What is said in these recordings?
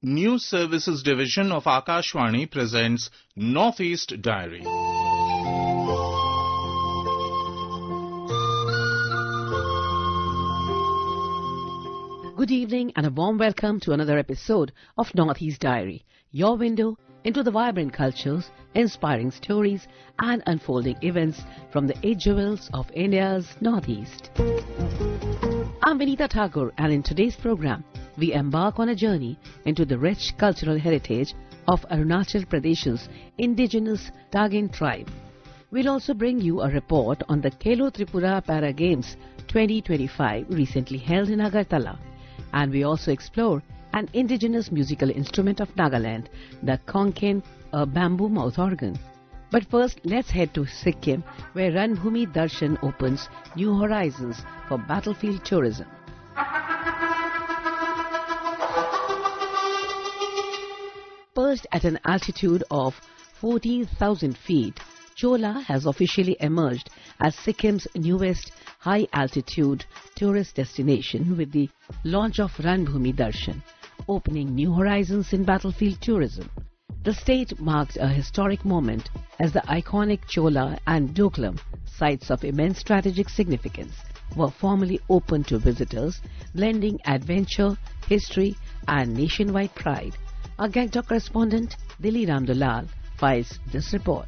News Services Division of Akashvani presents Northeast Diary. Good evening and a warm welcome to another episode of Northeast Diary, your window into the vibrant cultures, inspiring stories and unfolding events from the 8 jewels of India's Northeast. I'm Vinita Thakur, and in today's program, we embark on a journey into the rich cultural heritage of Arunachal Pradesh's indigenous Tagin tribe. We'll also bring you a report on the Khelo Tripura Para Games 2025 recently held in Agartala. And we also explore an indigenous musical instrument of Nagaland, the Konkan, a bamboo mouth organ. But first, let's head to Sikkim, where Ranbhoomi Darshan opens new horizons for battlefield tourism. Perched at an altitude of 14,000 feet, Chola has officially emerged as Sikkim's newest high-altitude tourist destination with the launch of Ranbhoomi Darshan, opening new horizons in battlefield tourism. The state marked a historic moment as the iconic Chola and Doklam, sites of immense strategic significance, were formally opened to visitors, blending adventure, history and nationwide pride. Our Gangtok correspondent, Dilli Ramdulal, files this report.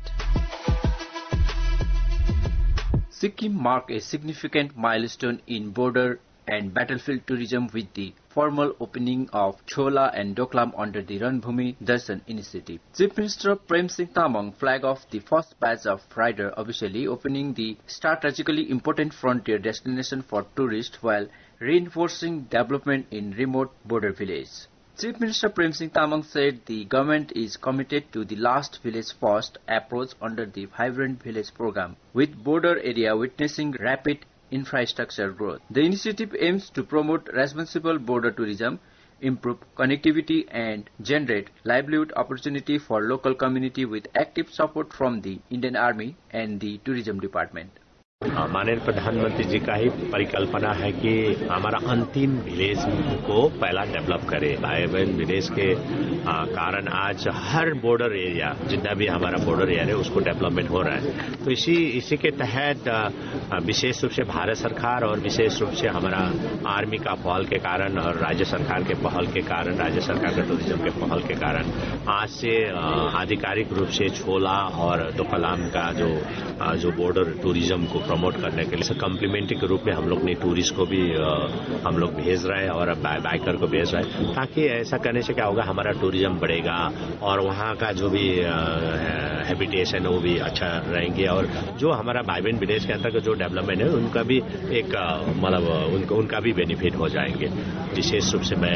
Sikkim marked a significant milestone in border and battlefield tourism with the formal opening of Chola and Doklam under the Ranbhoomi Darshan initiative. Chief Minister Prem Singh Tamang flagged off the first batch of riders, officially opening the strategically important frontier destination for tourists while reinforcing development in remote border villages. Chief Minister Prem Singh Tamang said the government is committed to the last village first approach under the Vibrant Village program, with border area witnessing rapid infrastructure growth. The initiative aims to promote responsible border tourism, improve connectivity and generate livelihood opportunity for local community with active support from the Indian Army and the Tourism Department. माननीय प्रधानमंत्री जी का ही परिकल्पना है कि हमारा अंतिम village को पहला डेवलप करे। वाइब्रेंट विलेज के कारण आज हर बॉर्डर एरिया, जितना भी हमारा बॉर्डर एरिया है, उसको डेवलपमेंट हो रहा है। तो इसी के तहत विशेष रूप से भारत सरकार और विशेष रूप से हमारा आर्मी का पहल के कारण और राज्य सरकार के पहल के कारण, राज्य सरकार के टूरिज्म के पहल के कारण आज से आधिकारिक रूप से छोला और दोकलाम का जो बॉर्डर टूरिज्म को प्रमोट करने के लिए कम्प्लीमेंट्री के रूप में हम लोग ने टूरिस्ट को भी हम लोग भेज रहे हैं और बाइकर को भेज रहे हैं, ताकि ऐसा करने से क्या होगा, हमारा टूरिज्म बढ़ेगा और वहाँ का जो भी हैबिटेशन है वो भी अच्छा रहेंगे और जो हमारा वाइब्रेंट विलेज के अंतर्गत जो डेवलपमेंट है उनका भी एक मतलब उनका भी बेनिफिट हो जाएंगे। विशेष रूप से मैं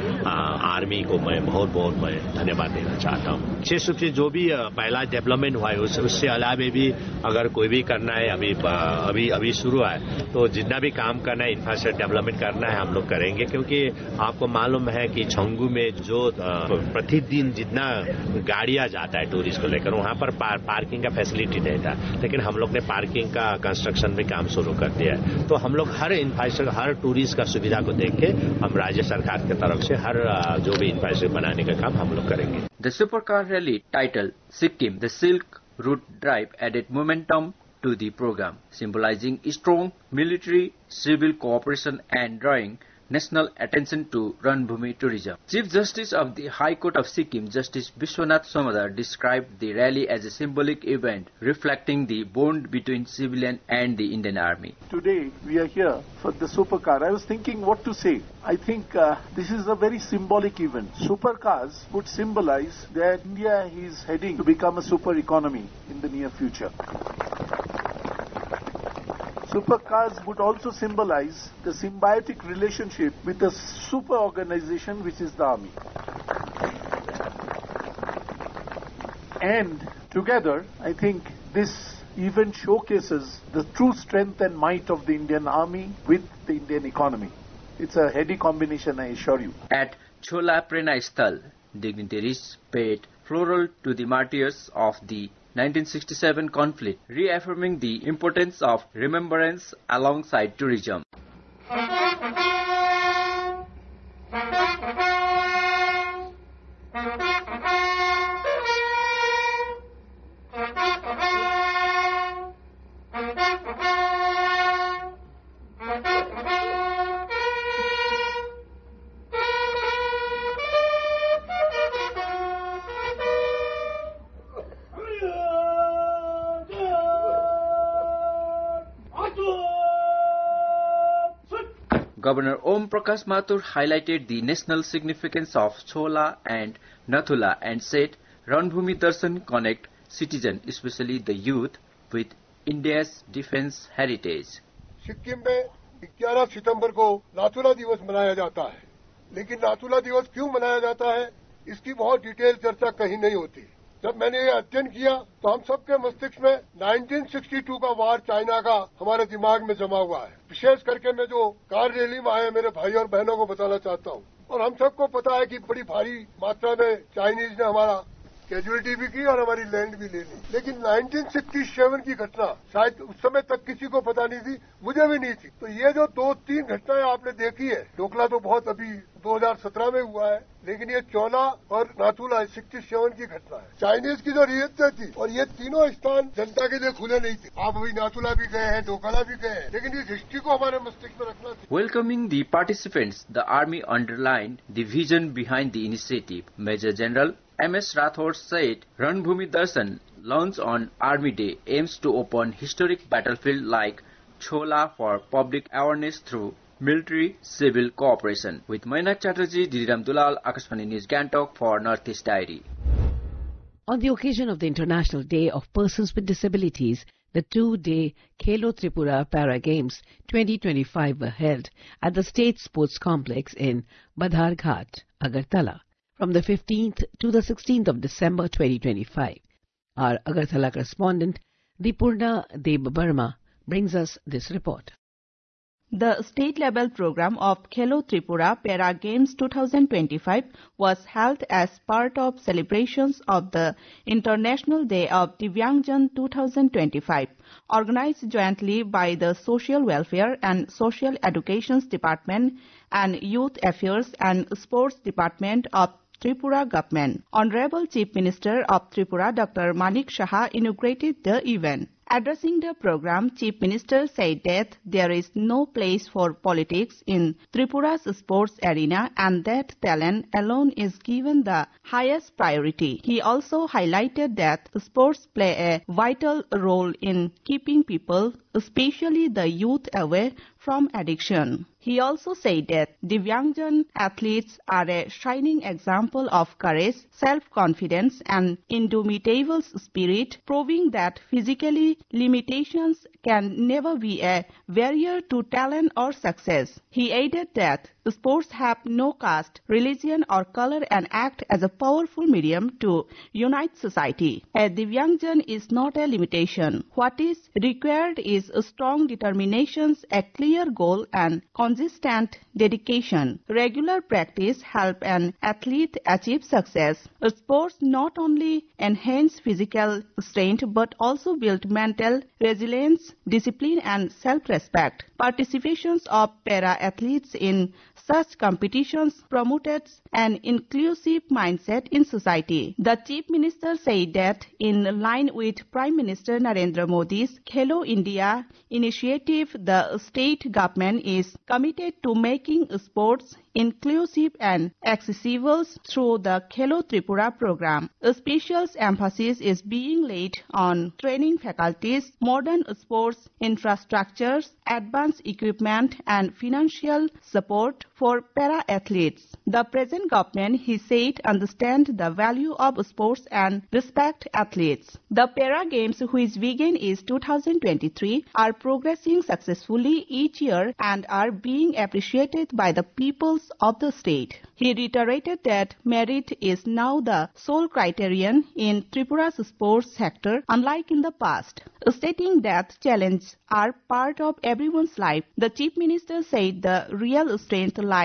आर्मी को मैं बहुत मैं धन्यवाद देना चाहता हूँ। विशेष रूप से जो भी पहला डेवलपमेंट हुआ है उससे अलावा भी अगर कोई भी करना है, अभी शुरू है, तो जितना भी काम करना है, इंफ्रास्ट्रक्चर डेवलपमेंट करना है, हम लोग करेंगे। क्योंकि आपको मालूम है कि छंगू में जो प्रतिदिन जितना गाड़ियां जाता है टूरिस्ट को लेकर, वहां पर पार्किंग का फैसिलिटी नहीं था, लेकिन हम लोग ने पार्किंग का कंस्ट्रक्शन में काम शुरू कर दिया है। तो हम लोग हर इंफ्रास्ट्रक्चर, हर टूरिस्ट का सुविधा को देख के हम राज्य सरकार की तरफ से हर जो भी इंफ्रास्ट्रक्चर बनाने का काम हम लोग करेंगे। The supercar rally titled Sikkim, the Silk Route Drive added momentum to the program, symbolizing strong military civil cooperation and drawing national attention to Ranbhoomi tourism. Chief Justice of the High Court of Sikkim, Justice Vishwanath Somadar, described the rally as a symbolic event reflecting the bond between civilian and the Indian Army. Today we are here for the supercar. I was thinking what to say. I think this is a very symbolic event. Supercars would symbolize that India is heading to become a super economy in the near future. Supercars would also symbolize the symbiotic relationship with a super organization which is the Army. And together, I think this event showcases the true strength and might of the Indian Army with the Indian economy. It's a heady combination, I assure you. At Chola Prenai Sthal, dignitaries paid floral to the martyrs of the 1967 conflict, reaffirming the importance of remembrance alongside tourism. Governor Om Prakash Mathur highlighted the national significance of Chola and Nathula and said Ranbhumi Darshan connect citizens, especially the youth, with India's defense heritage. Sikkim में 11 सितंबर को नाथुला दिवस मनाया जाता है, लेकिन नाथुला दिवस क्यों मनाया जाता है इसकी बहुत डिटेल चर्चा कहीं नहीं होती। जब मैंने ये अध्ययन किया तो हम सबके मस्तिष्क में 1962 का वार चाइना का हमारे दिमाग में जमा हुआ है। विशेष करके मैं जो कार रैली में आए मेरे भाई और बहनों को बताना चाहता हूँ, और हम सबको पता है कि बड़ी भारी मात्रा में चाइनीज ने हमारा कैजुअलिटी भी की और हमारी लैंड भी ले ली, लेकिन 1967 की घटना शायद उस समय तक किसी को पता नहीं थी, मुझे भी नहीं थी। तो ये जो 2-3 घटनाएं आपने देखी है, डोकला तो बहुत अभी 2017 में हुआ है, लेकिन ये चोला और नाथुला 67 की घटना है। चाइनीज की जो रियासतें थी और ये तीनों स्थान जनता के लिए खुले नहीं थे। आप अभी नाथुला भी गए हैं, डोकला भी गए हैं, लेकिन इस हिस्ट्री को हमारे मस्तिष्क में रखना चाहिए। Welcoming the participants, the Army underlined the vision behind the initiative. Major General M.S. Rathore said Ranbhumi Darshan, launched on Army Day, aims to open historic battlefield like Chola for public awareness through military-civil cooperation. With Mainak Chatterjee, Didiram Dulal, Akashvani News Gangtok for Northeast Diary. On the occasion of the International Day of Persons with Disabilities, the 2-day Khelo Tripura Para Games 2025 were held at the State Sports Complex in Badhar Ghat, Agartala, from the 15th to the 16th of December 2025. Our Agartala correspondent, Dipurna Deb Burma, brings us this report. The state-level program of Khelo Tripura Para Games 2025 was held as part of celebrations of the International Day of Divyangjan 2025, organized jointly by the Social Welfare and Social Education Department and Youth Affairs and Sports Department of Tripura Government. Honorable Chief Minister of Tripura, Dr. Manik Saha, inaugurated the event. Addressing the program, Chief Minister said that there is no place for politics in Tripura's sports arena and that talent alone is given the highest priority. He also highlighted that sports play a vital role in keeping people, especially the youth, away from addiction. He also said that Divyangjan athletes are a shining example of courage, self-confidence and indomitable spirit, proving that physically limitations can never be a barrier to talent or success. He added that sports have no caste, religion or color and act as a powerful medium to unite society. A Divyangjan is not a limitation. What is required is a strong determination, a clear goal and consistent dedication. Regular practice help an athlete achieve success. Sports not only enhance physical strength but also build mental resilience, discipline and self-respect. Participations of para-athletes in such competitions promoted an inclusive mindset in society. The Chief Minister said that in line with Prime Minister Narendra Modi's Khelo India initiative, the state government is committed to making sports inclusive and accessible through the Khelo Tripura program. A special emphasis is being laid on training faculties, modern sports infrastructures, advanced equipment and financial support for para-athletes. The present government, he said, understands the value of sports and respect athletes. The Para Games, whose began is 2023, are progressing successfully each year and are being appreciated by the peoples of the state. He reiterated that merit is now the sole criterion in Tripura's sports sector, unlike in the past. Stating that challenges are part of everyone's life, the Chief Minister said the real strength lies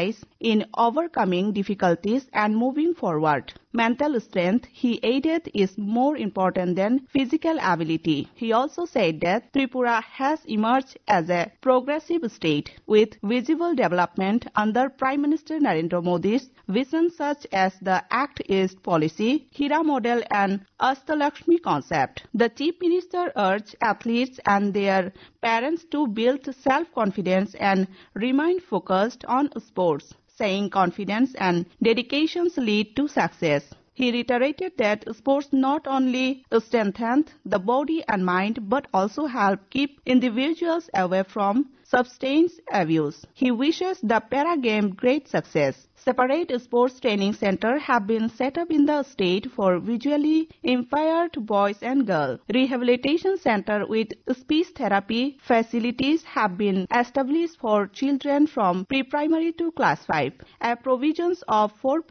in overcoming difficulties and moving forward. Mental strength, he added, is more important than physical ability. He also said that Tripura has emerged as a progressive state with visible development under Prime Minister Narendra Modi's vision such as the Act East policy, Hira model and Astalakshmi concept. The Chief Minister urged athletes and their parents to build self-confidence and remain focused on sports, saying confidence and dedications lead to success. He reiterated that sports not only strengthen the body and mind but also help keep individuals away from substance abuse. He wishes the para game great success. Separate sports training centers have been set up in the state for visually impaired boys and girls. Rehabilitation centers with speech therapy facilities have been established for children from pre-primary to class 5. A provisions of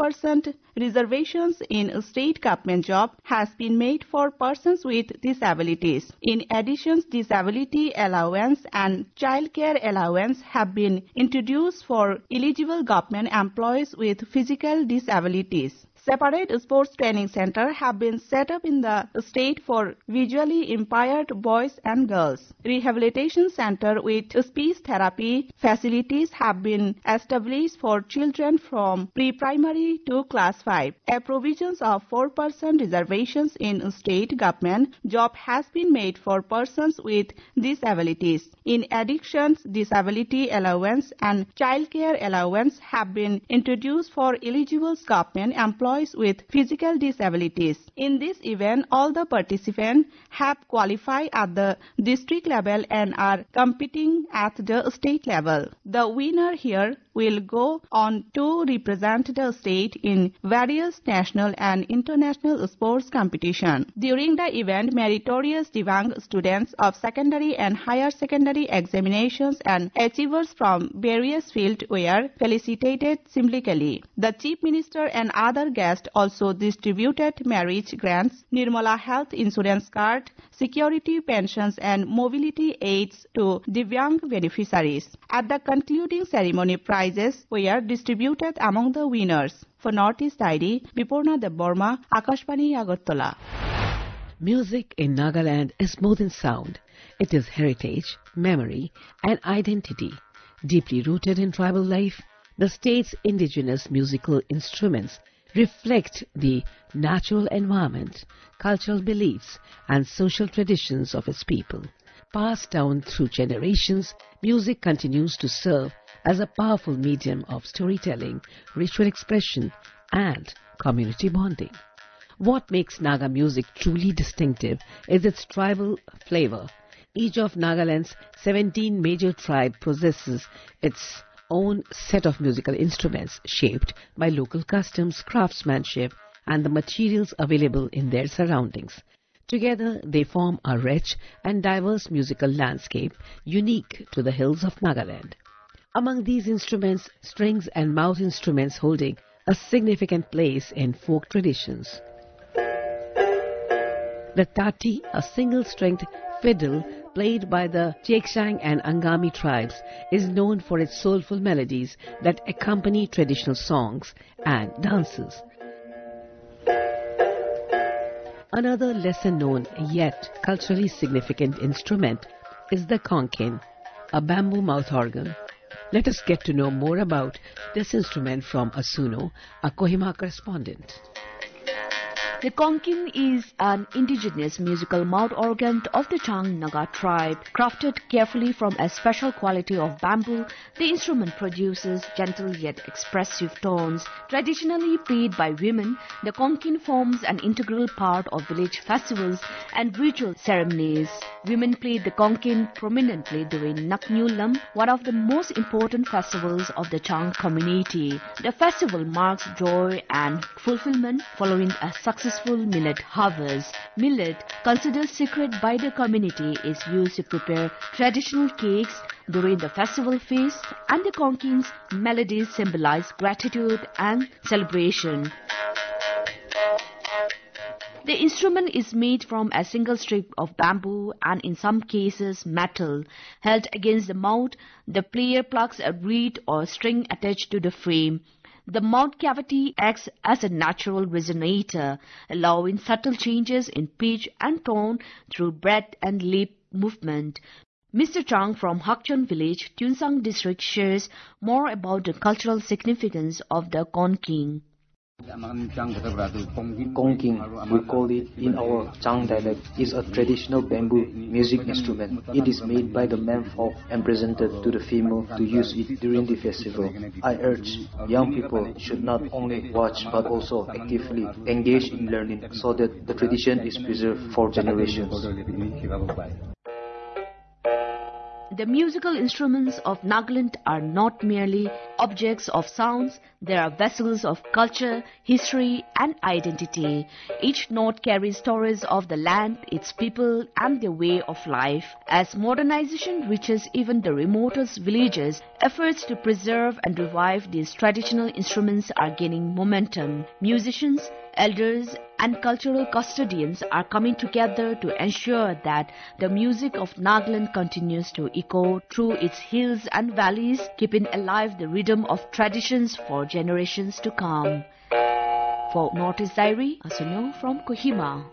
4% reservations in state government job has been made for persons with disabilities. In addition, disability allowance and child care allowance have been introduced for eligible government employees with physical disabilities. Separate sports training centers have been set up in the state for visually impaired boys and girls. Rehabilitation centers with speech therapy facilities have been established for children from pre-primary to class 5. A provisions of 4% reservations in state government job has been made for persons with disabilities. In addition, disability allowance and child care allowance have been introduced for eligible government employees with physical disabilities. In this event, all the participants have qualified at the district level and are competing at the state level. The winner here will go on to represent the state in various national and international sports competitions. During the event, meritorious Divyang students of secondary and higher secondary examinations and achievers from various fields were felicitated symbolically. The Chief Minister and other guests also distributed marriage grants, Nirmala health insurance card, security pensions and mobility aids to Divyang beneficiaries. At the concluding ceremony, prizes were distributed among the winners. For Northeast Diary, Vipurna Debbarma, Akashvani Agartala. Music in Nagaland is more than sound. It is heritage, memory and identity. Deeply rooted in tribal life, the state's indigenous musical instruments reflect the natural environment, cultural beliefs and social traditions of its people. Passed down through generations, music continues to serve as a powerful medium of storytelling, ritual expression and community bonding. What makes Naga music truly distinctive is its tribal flavor. Each of Nagaland's 17 major tribes possesses its own set of musical instruments shaped by local customs, craftsmanship and the materials available in their surroundings. Together, they form a rich and diverse musical landscape unique to the hills of Nagaland. Among these instruments, strings and mouth instruments holding a significant place in folk traditions. The tati, a single-stringed fiddle played by the Chekshang and Angami tribes, is known for its soulful melodies that accompany traditional songs and dances. Another lesser-known yet culturally significant instrument is the konkin, a bamboo mouth organ. Let us get to know more about this instrument from Asuno, a Kohima correspondent. The konkin is an indigenous musical mouth organ of the Chang Naga tribe. Crafted carefully from a special quality of bamboo, the instrument produces gentle yet expressive tones. Traditionally played by women, the konkin forms an integral part of village festivals and ritual ceremonies. Women played the konkin prominently during Naknyulam, one of the most important festivals of the Chang community. The festival marks joy and fulfillment following a successful millet harvest. Millet, considered sacred by the community, is used to prepare traditional cakes during the festival feast, and the konkin's melodies symbolize gratitude and celebration. The instrument is made from a single strip of bamboo and in some cases metal. Held against the mouth, the player plucks a reed or string attached to the frame. The mouth cavity acts as a natural resonator, allowing subtle changes in pitch and tone through breath and lip movement. Mr. Chang from Hakchon village, Tuensang district, shares more about the cultural significance of the konking. Konking, we call it in our Chang dialect, is a traditional bamboo music instrument. It is made by the men folk and presented to the female to use it during the festival. I urge young people should not only watch but also actively engage in learning so that the tradition is preserved for generations. The musical instruments of Nagaland are not merely objects of sounds, they are vessels of culture, history and identity. Each note carries stories of the land, its people and their way of life. As modernization reaches even the remotest villages, efforts to preserve and revive these traditional instruments are gaining momentum. Musicians, elders and cultural custodians are coming together to ensure that the music of Nagaland continues to echo through its hills and valleys, keeping alive the rhythm of traditions for generations to come. For Northeast Diary, Asunyo from Kohima.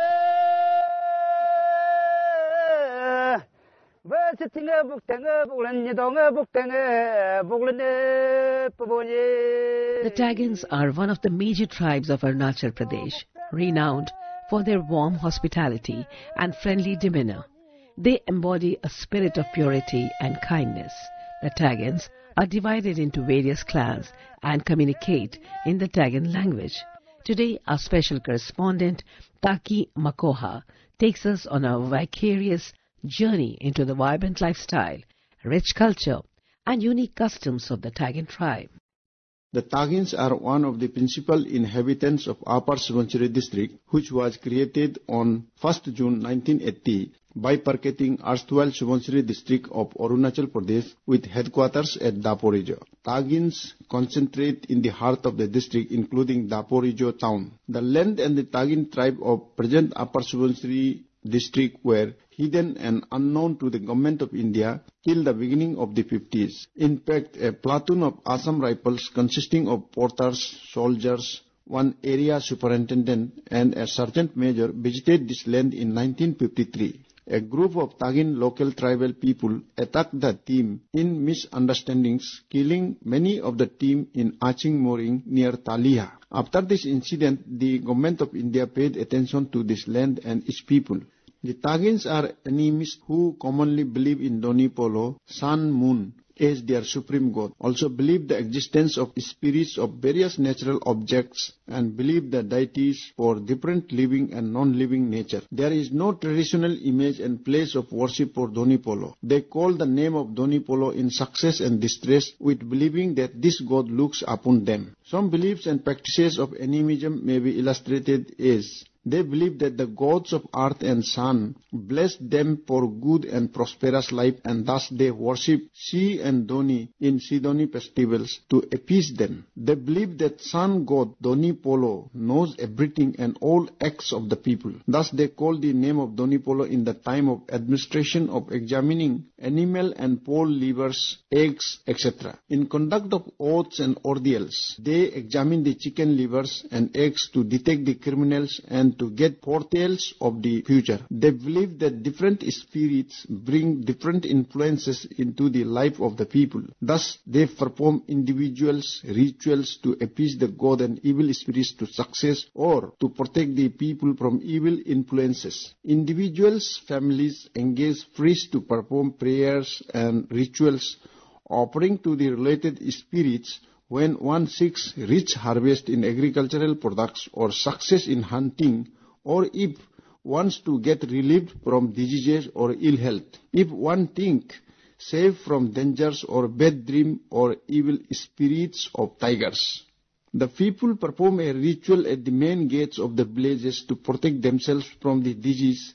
The Tagans are one of the major tribes of Arunachal Pradesh, renowned for their warm hospitality and friendly demeanor. They embody a spirit of purity and kindness. The Tagans are divided into various clans and communicate in the Tagan language. Today, our special correspondent, Taki Makoha, takes us on a vicarious journey into the vibrant lifestyle, rich culture, and unique customs of the Tagan tribe. The Tagans are one of the principal inhabitants of Upper Subansiri district, which was created on 1st June 1980, bifurcating erstwhile Subansiri district of Arunachal Pradesh with headquarters at Daporijo. Tagans concentrate in the heart of the district, including Daporijo town. The land and the Tagan tribe of present Upper Subansiri district were hidden and unknown to the government of India till the beginning of the 50s. In fact, a platoon of Assam Rifles consisting of porters, soldiers, one area superintendent and a sergeant major visited this land in 1953. A group of Tagan local tribal people attacked the team in misunderstandings, killing many of the team in Aching Moring near Taliha. After this incident, the government of India paid attention to this land and its people. The Tagans are animists who commonly believe in Doni Polo, sun, moon, as their supreme god. Also believe the existence of spirits of various natural objects and believe the deities for different living and non-living nature. There is no traditional image and place of worship for Doni Polo. They call the name of Doni Polo in success and distress, with believing that this god looks upon them. Some beliefs and practices of animism may be illustrated as: they believe that the gods of earth and sun blessed them for good and prosperous life, and thus they worship Shi and Doni in Sidoni festivals to appease them. They believe that sun god Doni Polo knows everything and all acts of the people. Thus they call the name of Doni Polo in the time of administration of examining animal and pole livers, eggs, etc. In conduct of oaths and ordeals, they examine the chicken livers and eggs to detect the criminals and to get foretales of the future. They believe that different spirits bring different influences into the life of the people. Thus, they perform individuals rituals to appease the god and evil spirits to success or to protect the people from evil influences. Individuals, families engage priests to perform prayers and rituals offering to the related spirits when one seeks rich harvest in agricultural products or success in hunting, or if wants to get relieved from diseases or ill health, if one think safe from dangers or bad dream or evil spirits of tigers. The people perform a ritual at the main gates of the villages to protect themselves from the disease,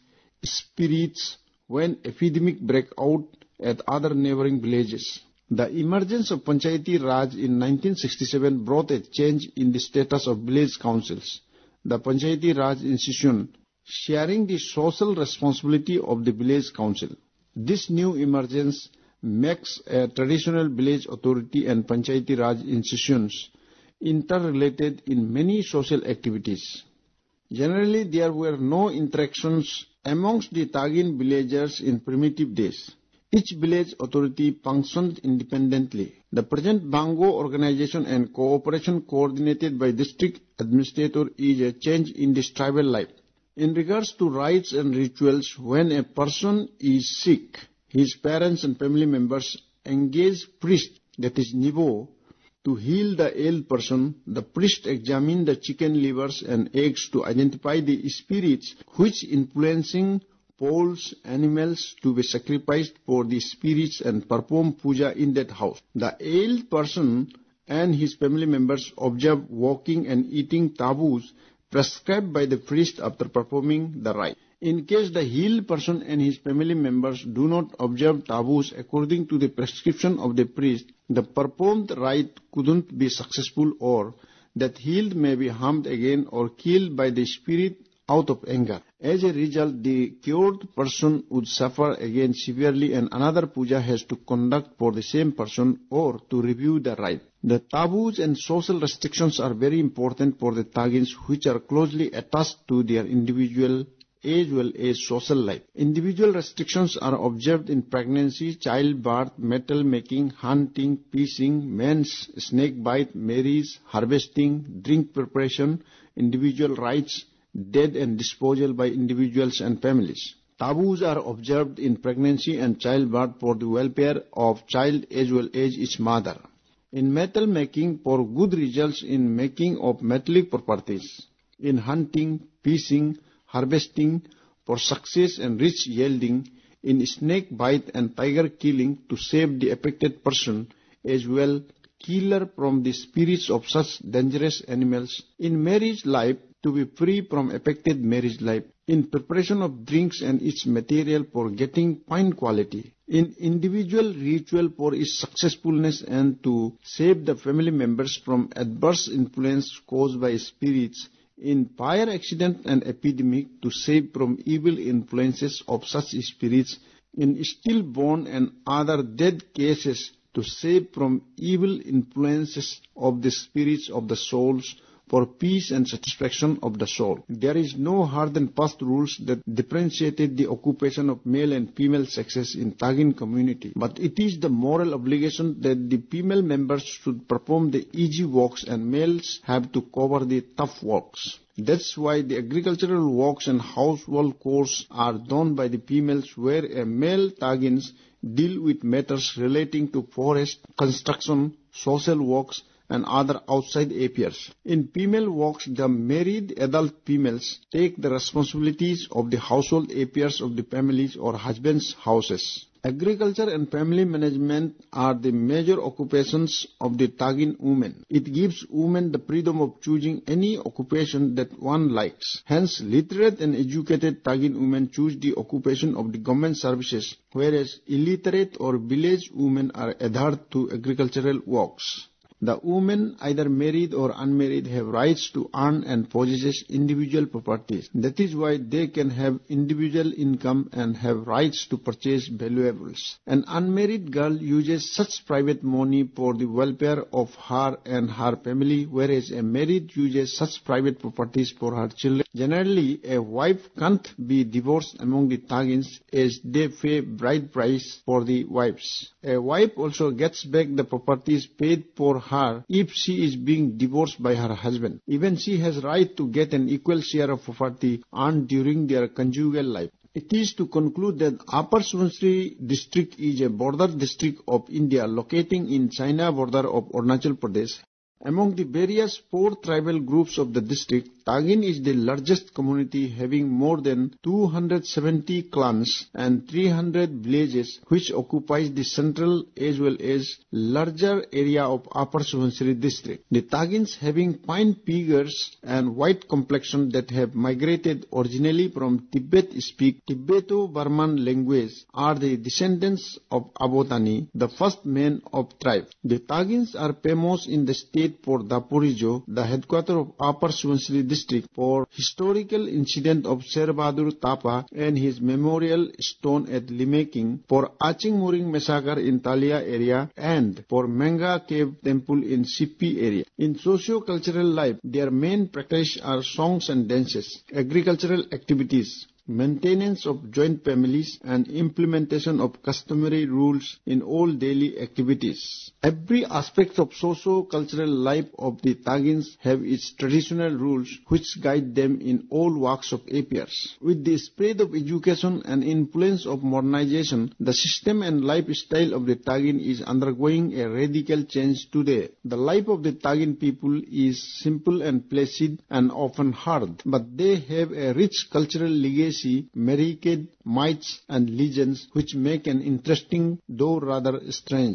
spirits when epidemic break out at other neighboring villages. The emergence of Panchayati Raj in 1967 brought a change in the status of village councils. the Panchayati Raj institution, sharing the social responsibility of the village council. This new emergence makes a traditional village authority and Panchayati Raj institutions interrelated in many social activities. Generally, there were no interactions amongst the Tagin villagers in primitive days. Each village authority functioned independently. The present Bango organization and cooperation coordinated by district administrator is a change in this tribal life. In regards to rites and rituals, when a person is sick, his parents and family members engage priest, that is Nivo, to heal the ill person. The priest examine the chicken livers and eggs to identify the spirits which influencing poles, animals to be sacrificed for the spirits and perform puja in that house. The ill person and his family members observe walking and eating taboos prescribed by the priest after performing the rite. In case the healed person and his family members do not observe taboos according to the prescription of the priest, the performed rite couldn't be successful, or that healed may be harmed again or killed by the spirit out of anger. As a result, the cured person would suffer again severely and another puja has to conduct for the same person or to review the rite. The taboos and social restrictions are very important for the Tagins, which are closely attached to their individual as well as social life. Individual restrictions are observed in pregnancy, childbirth, metal making, hunting, fishing, men's snake bite, marriage, harvesting, drink preparation, individual rights, death and disposal by individuals and families. Taboos are observed in pregnancy and childbirth for the welfare of child as well as its mother. In metal making, for good results in making of metallic properties. In hunting, fishing, harvesting, for success and rich yielding. In snake bite and tiger killing, to save the affected person as well killer from the spirits of such dangerous animals. In marriage life, to be free from affected marriage life. In preparation of drinks and its material for getting fine quality. In individual ritual for its successfulness and to save the family members from adverse influence caused by spirits. In fire accident and epidemic, to save from evil influences of such spirits. In stillborn and other dead cases, to save from evil influences of the spirits of the souls, for peace and satisfaction of the soul. There is no hard and fast rules that differentiated the occupation of male and female sexes in Tagin community, but it is the moral obligation that the female members should perform the easy works and males have to cover the tough works. That's why the agricultural works and household chores are done by the females, where a male Tagins deal with matters relating to forest, construction, social works, and other outside affairs. In female works, the married adult females take the responsibilities of the household affairs of the families or husbands' houses. Agriculture and family management are the major occupations of the Tagin women. It gives women the freedom of choosing any occupation that one likes. Hence, literate and educated Tagin women choose the occupation of the government services, whereas illiterate or village women are adhered to agricultural works. The women, either married or unmarried, have rights to earn and possess individual properties. That is why they can have individual income and have rights to purchase valuables. An unmarried girl uses such private money for the welfare of her and her family, whereas a married uses such private properties for her children. Generally, a wife can't be divorced among the Tagins as they pay bride price for the wives. A wife also gets back the properties paid for her if she is being divorced by her husband. Even she has right to get an equal share of property earned during their conjugal life. It is to conclude that Upper Subansiri district is a border district of India locating in China border of Arunachal Pradesh. Among the various 4 tribal groups of the district, Tagin is the largest community, having more than 270 clans and 300 villages, which occupies the central as well as larger area of Upper Subansiri district. The Tagins, having fine figures and white complexion that have migrated originally from Tibet, speak Tibeto-Burman language, are the descendants of Abotani, the first men of tribe. The Tagins are famous in the state date for Dapurijo, the headquarters of Upper Subansiri district, for historical incident of Sher Bahadur Tapa and his memorial stone at Limeking, for Aching Muring massacre in Talia area, and for Manga Cave Temple in Sippi area. In socio-cultural life, their main practice are songs and dances, agricultural activities, maintenance of joint families, and implementation of customary rules in all daily activities. Every aspect of socio-cultural life of the Tagins have its traditional rules which guide them in all walks of affairs. With the spread of education and influence of modernization, the system and lifestyle of the Tagin is undergoing a radical change today. The life of the Tagin people is simple and placid and often hard, but they have a rich cultural legacy, myriad myths and legends which make an interesting though rather strange.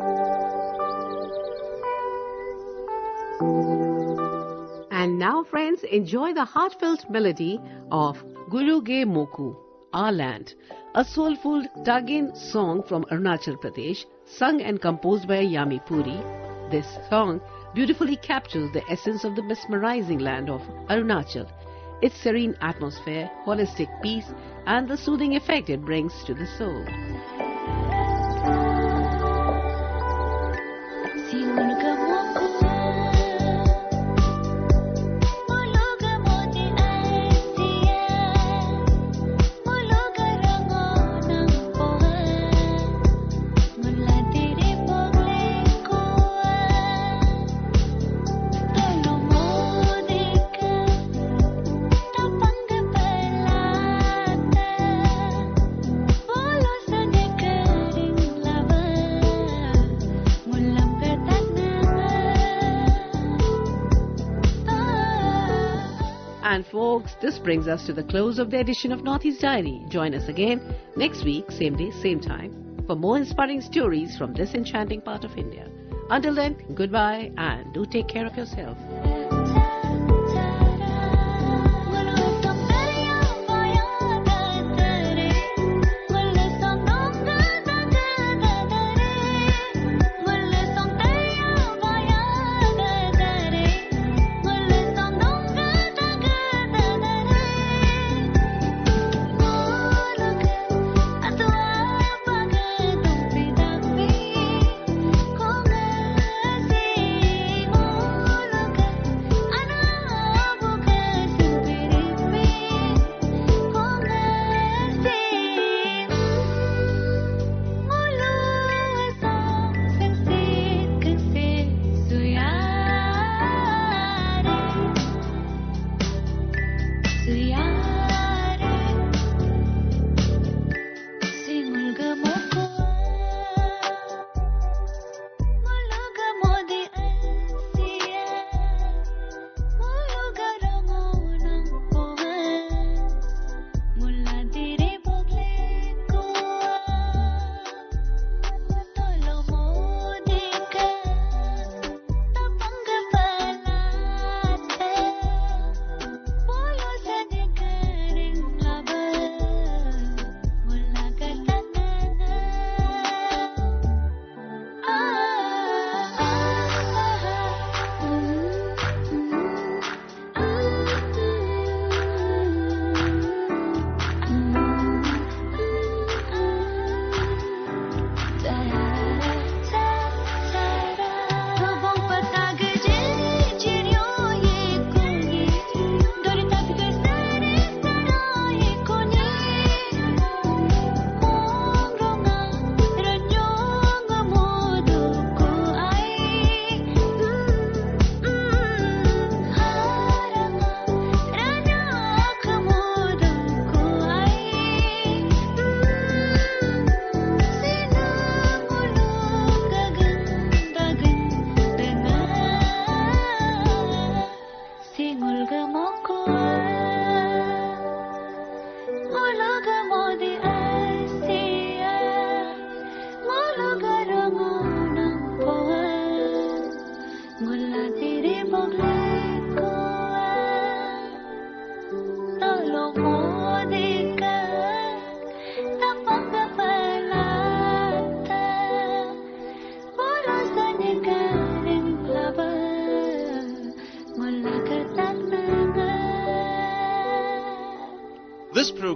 And now, friends, enjoy the heartfelt melody of Guru Ge Moku, Our Land, a soulful Tagin song from Arunachal Pradesh, sung and composed by Yami Puri. This song beautifully captures the essence of the mesmerizing land of Arunachal, its serene atmosphere, holistic peace, and the soothing effect it brings to the soul. And folks, this brings us to the close of the edition of Northeast Diary. Join us again next week, same day, same time, for more inspiring stories from this enchanting part of India. Until then, goodbye and do take care of yourself.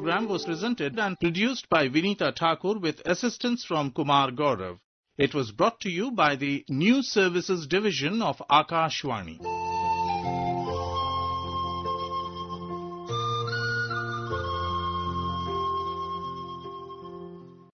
program was presented and produced by Vinita Thakur with assistance from Kumar Gaurav. It was brought to you by the News Services Division of Akashvani.